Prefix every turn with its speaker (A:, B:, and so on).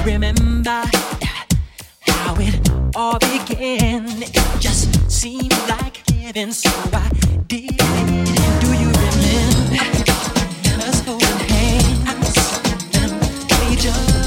A: remember how it all began. It just seemed like heaven, so I did it. Do you remember us holding hands? We just